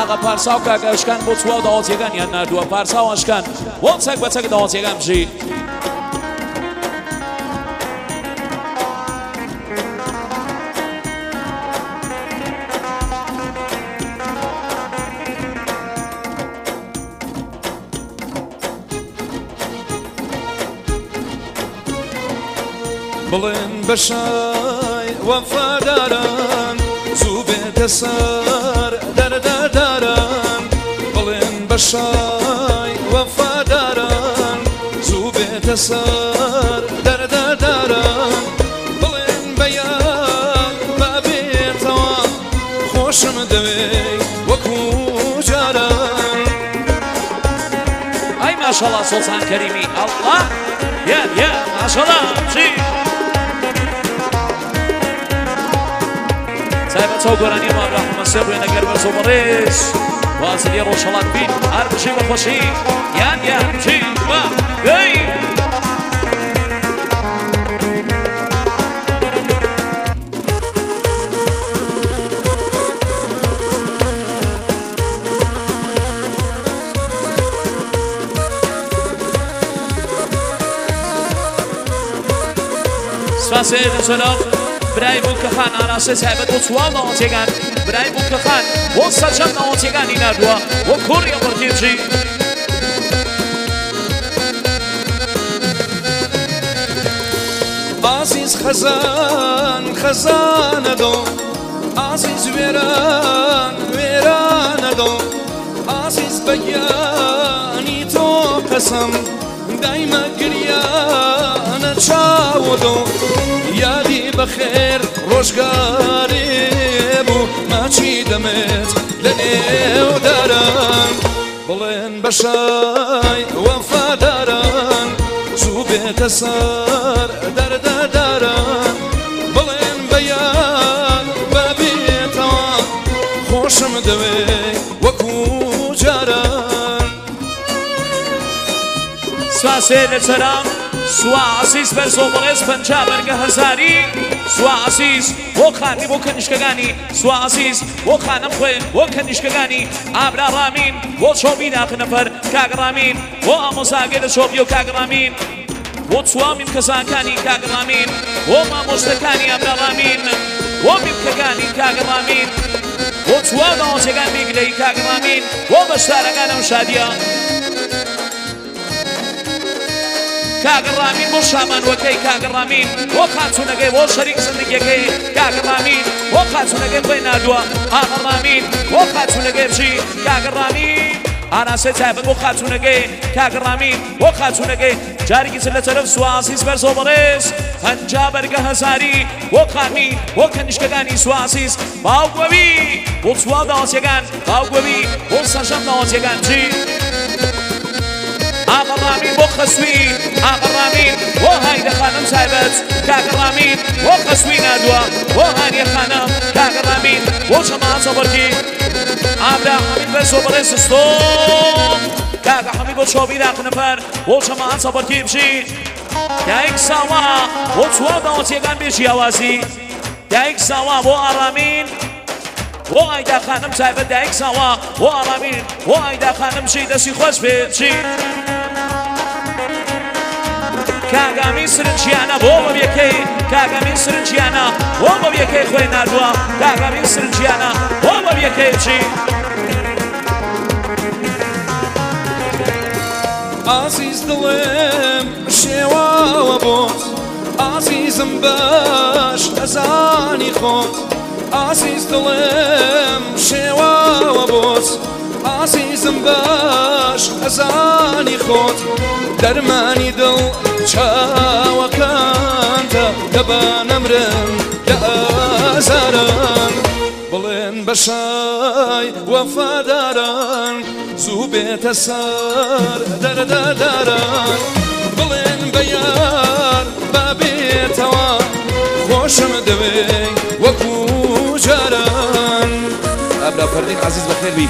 کاغا پارسا و کاغا اشکان بۆ چوا و داوەتیەکانیان نردووە پارسا و ئەشکان بۆ چەک بە چەک داوەتیەکان بژی بڵێن بەشای وەفاداران زوو بێتە سەر دەردەداران بڵێن بەشای وەفاداران زوو بێتە سەر دەردەداران بڵێن بەیان بابێتەوە خۆشم دەوێ وەکو جاران ئای ماشەڵڵا سۆڵسان کەریمی ئەڵڵا یا ماشەڵڵا چی سایبەت چاو گۆرانی مابراحمە سێ بوێنە گەر بەرز و بەڕێز وازلی ڕۆژهەڵات بین هەر بژی بەخۆشی یان چی با گەی سپاسێ دەچۆلۆ برای بووکەخان ئاراسێ سایبەت بۆ چوار ناوەتیەکان برای بووکەخان بۆ سەرجەم ناوەتیەکانی نردووە بۆ کوڕی ئەبڕکێجی ئازیز خەزان خەزانە دڵ ئازیز وێرانە دڵ ئازیز بەگیانی تۆ قەسەم دایمە گریانە چاوە دڵ یادی بەخێر ڕۆژگارێ بوو ماچی دەمێت لە نێوداران بڵێن بەشای وەفاداران زوو بێتە سەر دەردەداران بڵێن بەیان بابێتەوە خۆشم دەوێ وەکو جاران سپاسێ لەچەرام سوا عزیز بەرز و بەڕێز پەنجا بەرگە هەزاری سوا عزیز بۆ خانی بۆ کەنیشکەکانی سوا عزیز بۆ خانم خوێن بۆ کەنیشکەکانی ئابرا ڕامین بۆ چۆبی داخنەفەر کاگڕامین بۆ ئامۆزاگە لە چۆبی و کاگڕامین بۆ چوامین کەسانەکانی کاگڕامین بۆ مامۆستەکانی ئابرا ڕامین بۆ میمکەکانی کاگڕامین بۆ چوا داوەتیەکان میگرەی کاگڕامین بۆ بەشدارەکان ئەم شادیە کاگڕامین بۆ شامانوەکەی کاگڕامین بۆ خاچوونەکەی بۆ شەریک زندگیەکەی کاگڕامین بۆ خاچوونەکەی خۆی نردووە ئاغڕامین بۆ خاچوونەکەی بچی کاگڕامین ئاراسێ تایبەت بۆ خاچوونەکەی کاگڕامین بۆ خاچوونەکەی جارێکی تر لە تەرەف سواسیس بەرز و بەڕێز پەنجا بەرگە هەزاری بۆ خانمی بۆ کەنیشکەکانی سواسیس باوگوەوی بۆ چوا داوەتیەکان باوگوەوی بۆ سەرجەم داوەتیەکان چی ئاغڕامین بۆ خەسووی ئاغڕامین بۆ هایدە خانم تایبەت کاگڕامین بۆ خەسووی نردووە بۆ هانیە خانم کاگڕامین بۆ جەماعەت سەبەرکی ئابرا حەمید بەرز و بەڕێز ستۆم کاگە حەمید بۆ چۆبی داخنەفەر بۆ جەماعەت سەبەرکی بژی دایک ساوا بۆ چوار داوەتیەکان بێژی ئاوازی دایک ساوا بۆ ئارامین بۆ ئایدا خانم تایبەت دایک ساوا بۆ ئارامین بۆ ئایدا خانم چی دەستی خۆش بێ چی کاگامی سرنجیانە بۆ بەبیەکەی کاگامی سرنجیانە بۆ بەبیەکەی خۆی نردووە کاگامی سرنجیانە بۆ بەبیەکەی چی ئازیز دڵێم شێواوە بۆت ئازیزم باش ئەزانی خۆت ئازیز دڵێم شێواوە بۆت ئازیزم باش ئەزانی خۆت دەرمانی دڵ چاوەکانتە دەبانەمرم لە ئازاران بڵێن بەشای وەفاداران زوو بێتە سەر دەردەداران بڵێن بەیار بابێتەوە خۆشم دەوێ وەکو جاران ئابرا فەردین عەزیز بەخێر بی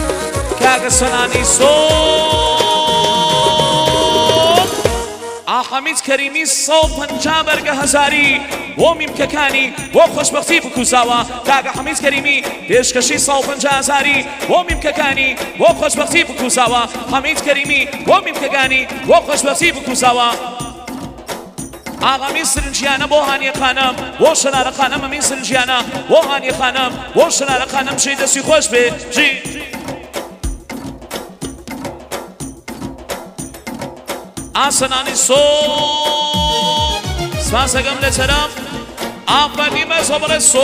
کاگە سەنانی سۆ ئاحەمید کەریمی 150 بەرگە هەزاری بۆ میمکەکانی بۆ خۆشبەختی بکوساوە کاکە حەمید کەریمی پێشکەشی 150 هەزاری بۆ میمکەکانی بۆ خۆشبەختی بکوساوە حەمید کەریمی بۆ میمکەکانی بۆ خۆشبەختی بکوساوە ئاغامی سرنجیانە بۆ هانیە خانم بۆ شەنارە خانم ئەمین سرنجیانە بۆ هانیە خانم بۆ شەنارە خانم بژی دەستی خۆش بێ بژی ئاسەنانی سۆ سپاس دەکەم لە چەرەم ئافەرمیمە زۆبڕێ سۆ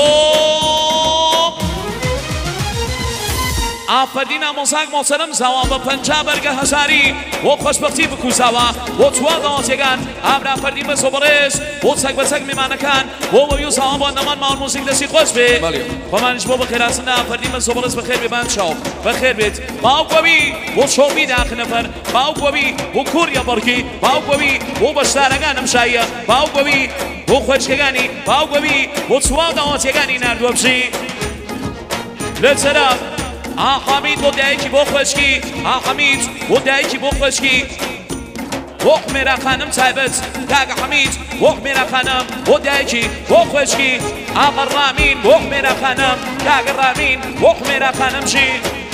ئافەردین ئامۆزاک مۆسەرم زاوە بە 50 بەرگە هەزاری بۆ خۆشبەختی بکوساوە بۆ چوار داواتیەکان ئابرا فەردین بە زۆبڕێز بۆ چەک بە چەک میمانەکان بۆ بەوی و زاوە بۆ نەمان ماوەڕ موزیک دەستی خۆش بێ خۆمانیش بۆ بەخێراسندا فەردین بە زۆبڕێز بەخێر بێ بان چاو بەخێر بێت باوکۆوی بۆ شۆمی داخنەفەر باوکۆوی بۆ کووریە بەڕکی باوکۆوی بۆ بەشدارەکانم شایە باوکۆوی بۆ خۆشکەکانی باوکۆوی بۆ چوار داواتیەکانی ناردووە بژی لە چەرەم ئاحەمید بۆ دایکی بۆ خۆشکی ئاحەمید بۆ دایکی بۆ خۆشکی بۆ حمێرا خانم تایبەت کاکە حەمید بۆ حمێرا خانم بۆ دایکی بۆ خۆشکی ئاغا ڕامین بۆ حمێرا خانم کاکە ڕامین بۆ حمێرا خانم ژی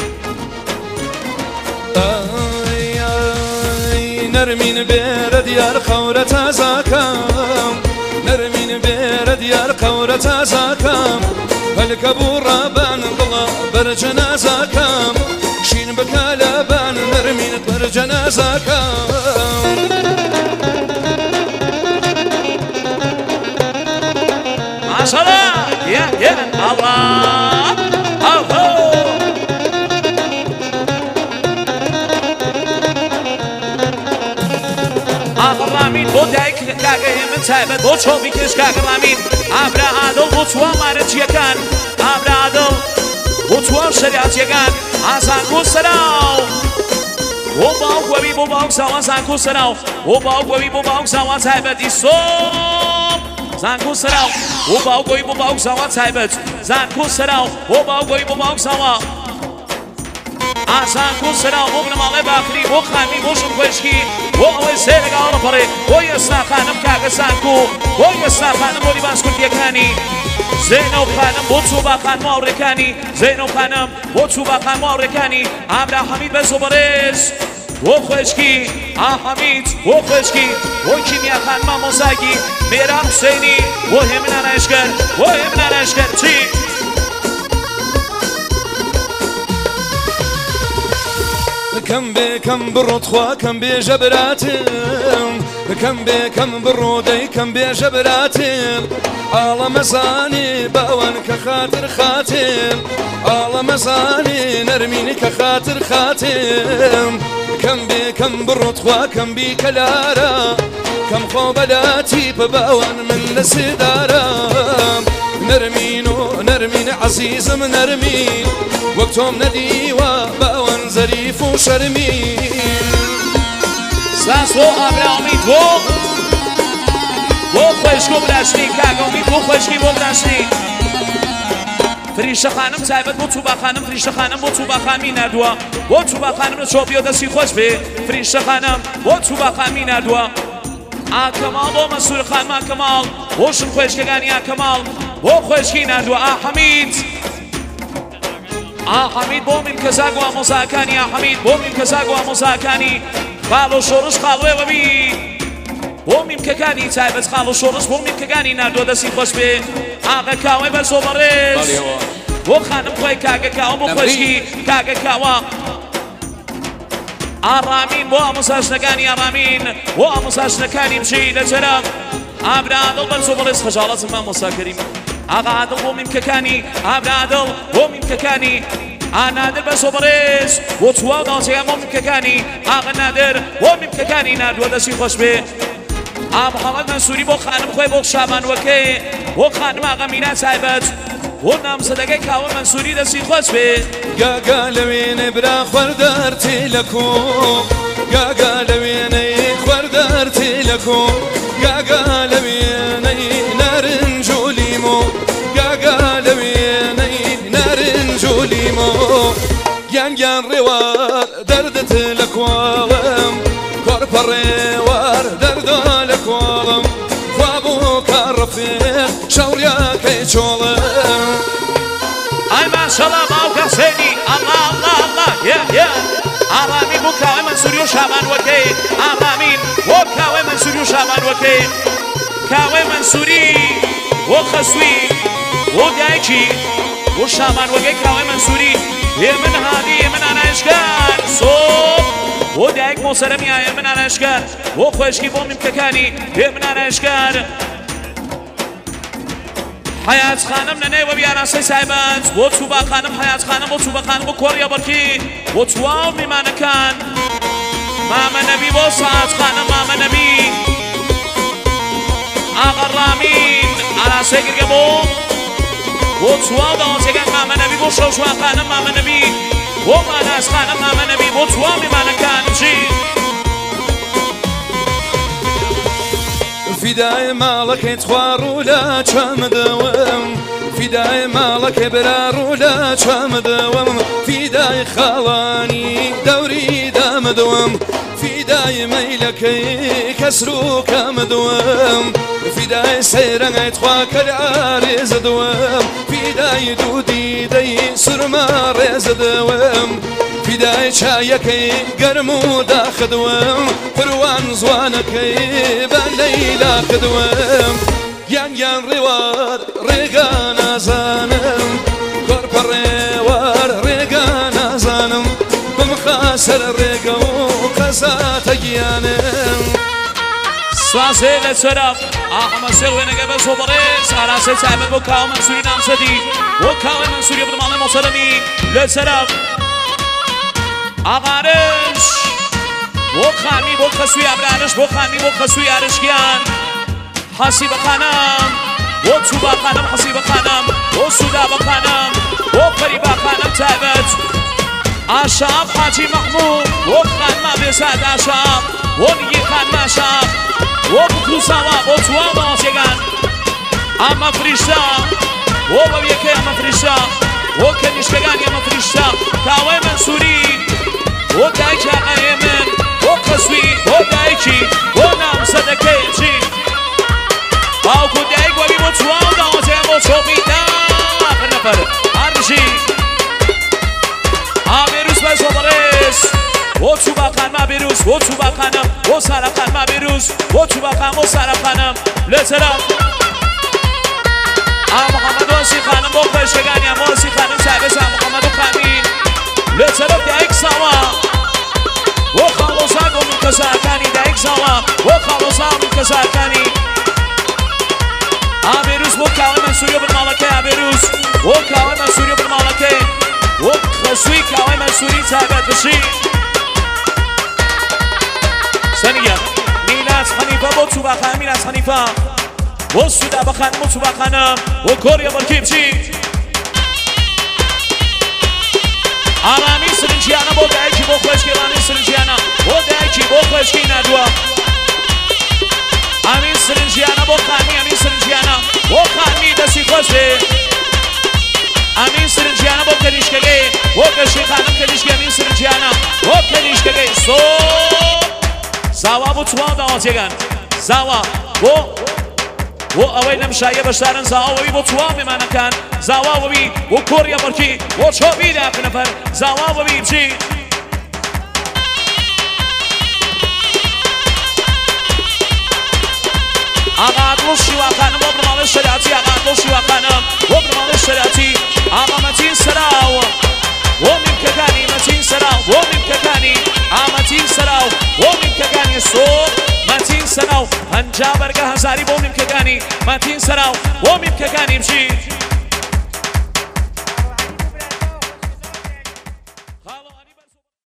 نەرمین بێرە دیار قەورە تازاکەم نەرمین بێرە دیار قەورە تازاکەم هەلکە بوو ڕابان دڵە بەرجەنازاکەم شین بکە لەبان نەرمینت بەرجەنازاکەم ماشەڵڵا یە ئەڵڵا ئەوهۆ ئاغا ڕامین بۆ دایک کاکە هێمن تایبەت بۆ چۆبی کێش کاکە ڕامین ئابرا عادڵ بۆ چوار مارەچیەکان ئابرا عادڵ بۆ چوار شەریعەتیەکان ئازانکۆ سەراو بۆ باوکۆوی بۆ باوک زاوان زانکۆ سەراو بۆ باوکۆوی بۆ باوک زاوان تایبەتی سۆم زانکۆ سەراو بۆ باوکۆوی بۆ باوک زاوان تایبەت زانکۆ سەراو بۆ باوکۆوی بۆ باوک زاوان ئازانکۆ سەراو بۆ بنەماڵێ باخری بۆ خامی بۆ شم خۆشکی بۆ ئەوەی سێ لەگەڵ ڕەپەڕێ بۆ ئێستا خانم کاکە زانکۆ بۆ ئێستا خانم بۆ لیباس کوردیەکانی زێنەو خانم بۆ چوباخان ماوڕێکانی زێنەو خانم بۆ چوباخان ماوڕێکانی ئابرا حەمید بە زۆبەڕێز بۆ خۆشکی ئاحەمید بۆ خۆشکی بۆ کیمیاخان مامۆزاگی مێران حوسێنی بۆ هێمن ئارایشگەر بۆ هێمن ئارایشگەر چی کەم بێ کەم بڕۆت خوا کەم بێژە براتم کەم بێ کەم بڕۆ دەی کەم بێژە براتم ئاڵە مەزانی باوان کە خاتر خاتم ئاڵە مەزانی نەرمینی کە خاتر خاتم کەم بێ کەم بڕۆت خوا کەم بی کەلارە کەم خۆ بەلاتی بە باوان من لە سێدارم نەرمین و نەرمین عەزیزم نەرمین وەک تۆم نەدیوە باوان زەریف و شەرمین ساس بۆ ئابرا ئەمید بۆ خۆشکی و براشنی کاکە ئەمید بۆ خۆشکی بۆ براشنی فریشتە خانم تایبەت بۆ چوبا خانم فریشتە خانم بۆ چوبا خامی نردووە بۆ چوبا خانم لە چۆپی و دەستی خۆش بێ فریشتە خانم بۆ چوبا خامی نردووە ئاکەماڵ بۆ مەسوور خان ماکەماڵ بۆ شم خۆشکەکانی ئاکەماڵ بۆ خۆشکی نردووە ئاحەمید ئاحەمید بۆ میمکەزاگ و ئامۆزاکانی ئاحەمید بۆ میمکەزاگ و ئامۆزاکانی خاڵ و شۆڕش خاڵوێوەبی بۆ میمکەکانی تایبەت خاڵ و شۆڕش بۆ میمکەکانی نردووە دەستی خۆش بێ ئاغا کاوەی بە زۆبەڕێز بۆ خانم خۆی کاگە کاوە بۆ خۆشکی کاگە کاوە ئارامین بۆ ئامۆزاژنەکانی ئارامین بۆ ئامۆزاژنەکانی بژی لە جەرەم ئابرا عادڵ بە زۆبەڕێز خەجاڵەتم مامۆستا کەریم ئاغا عادڵ بۆ میمکەکانی ئابرا عادڵ بۆ میمکەکانی ئانادر بە زۆبەڕێز بۆ چواو داواتیەکان بۆ میمکەکانی ئاغا نادر بۆ میمکەکانی نردووە دەستی خۆش بێ محەممەد مەنسووری بۆ خانم خۆی بۆ شابانوەکەی بۆ خانم ئاغا میران تایبەت بۆ نامزەدەکەی کاوە مەنسووری دەستی خۆش بێ گاگا لە وێنەی برا خوەردەرتی لە کۆ گاگا لە وێنەی خوەردەرتی لە کۆ گاگا لە وێنەی نارنج و لیمۆ گاگا لە وێنەی نارنج و لیمۆ گیان گیان ڕێوار دەردت لە کۆڵم کۆرپە ڕێوار دەردۆ و شابان وەکەی ئامامین بۆ کاوەی منسووری و شابان وەکەی کاوەی منسووری بۆ خەسووی بۆ دایکی بۆ شابان وەکەی کاوەی منسووری من هادی من ئانایشگار سۆ بۆ دایک مۆسەرەمیایە من ئانایشگار بۆ خۆشکی بۆ میمکەکانی من ئانایشگار حیات خانم نەنێوە بیاراسەی سایبەت بۆ چوبا خانم حیات خانم بۆ چوبە خانم بۆ کۆڕیا بەرکی بۆ چواو میمانەکان مامە نەبی بۆ ساعات خانم مامە نەبی ئاغا ڕامین ئاراسەی گرگە بۆ چواو داوازێگەن مامە نەبی بۆ شەوشوا خانم مامە نەبی بۆ ماناس خانم مامە نەبی بۆ چواو میمانەکان چی فدای ماڵەکەی خوارو لە چامدەوەم فدای ماڵەکەی برارو لە چامدەوەم فدای خاڵانی دەوری دامدەوەم فدای مەیلەکەی کەسرو کامدەوەم فدای سەیرەنگای خواکە ئارێزدەوەم فدای دوودی دەی سرما ڕێزدەوەم فدای چایەکەی گەرم و داخدوەم پروان زوانەکەی بە لەیلا کردوەم گیان ڕێوار ڕێگا نازانم گۆرپە ڕێوار ڕێگا نازانم بمخا سەر ڕێگە و قەزاتە گیانم سوازێ لە سەرف ئاحمە سێڵ وێنەگە بە سۆبڕێز ئاراسەی چابەت بۆ کاوە منسووری نامسەدی بۆ کاوەی منسووری بڕماڵی مۆسەرەمی لە سەرف ئاغارش بۆ خامی بۆ خەسووی ئابرارش بۆ خامی بۆ خەسووی ئارشکیان حەسی بەخانم بۆ چوبا خانم حەسی بەخانم بۆ سودا بەخانم بۆ فەریبا خانم تایبەت ئاشاب حاجی مەحموود بۆ خانما بێزاد ئاشاب بۆ نیگی خانما شاب بۆ بکروساوا بۆ چوان داوازێگان ئەمە فریشتە بۆ بەویەکەی ئەمە فریشتە بۆ کەنیشتەکانی ئەمە فریشتە کاوەی منسووری بۆ دایکی ئاغای من بۆ خەسووی بۆ دایکی بۆ نامزەدەکەی چی باوکو دایک وەبی بۆ چوان داوازێگان بۆ چۆپی داخر نەفەر هەرژی ئابێروس بە زۆبەڕێز بۆ چوبا خانما بێروس بۆ چوبا خانم بۆ سارا خانما بێروس بۆ چوبا خانم بۆ سارا خانم لە سەرف محەممەد وەسی خانم بۆ خۆشەکانی ئەمۆسی خانم سابێز محەممەد و خامین لە سەرف دایک ساوە بۆ خاڵۆزا بۆ منکەزاکانی دایک ساوە بۆ خاڵۆزا و منکەزاکانی ئابێروس بۆ کاوەی منسووری بڕماڵەکەی ئابێروس بۆ کاوەی منسووری بڕماڵەکەی بۆ خەسووی کاوەی منسووری تایبەت بشی سەنیگە میلاد حەنیفە بۆ چوبا خانم میلاد حەنیفە بۆ سودا بەخانم بۆ چوبا خانم بۆ کۆڕیا بەرکی بچی ئارامی سرنجیانە بۆ دایکی بۆ خۆشکی ئارامی سرنجیانە بۆ دایکی بۆ خۆشکی نادووە ئەمین سرنجیانە بۆ خامی ئەمین سرنجیانە بۆ خامی دەستی خۆشێ ئەمین سرنجیانە بۆ کەنیشکەکەی بۆ گەشتی خانم کەنیشکی ئەمین سرنجیانە بۆ کەنیشکەکەی سۆ زاوا بۆ چوان داوازێگان زاوا بۆ ئەوەی لەم شایە بەشدارن زاواوەوی بۆ چوان میمانەکان زاواوەوی بۆ کۆڕیا بەرکی بۆ چۆبی داخنەفەر زاواوەوی بچی ئاغا عەدڵ شیواخانم بۆ بڕماڵەی شەریعەتی ئاغا عەدڵ شیواخانم بۆ بڕماڵەی شەریعەتی ئاغا مەتین سەراو بۆ میمکەکانی مەتین سەراو بۆ میمکەکانی ئامەتین سەراو بۆ میمکەکانی سۆ مەتین سەراو هەنجا بەرگە هەزاری بۆ میمکەکانی مەتین سەراو بۆ میمکەکانی بچی